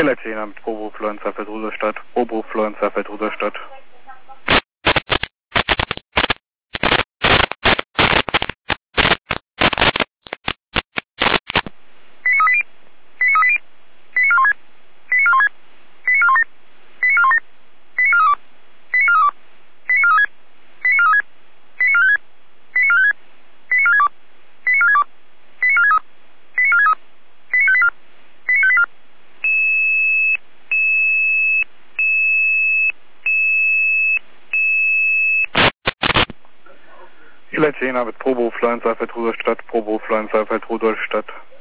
Elecina mit Probo Influenza Feld Rudolstadt, Probo Influenza Feld Rudolstadt. Elecina mit Probo Influenza Feld Rudolstadt, Probo Influenza Feld Rudolstadt.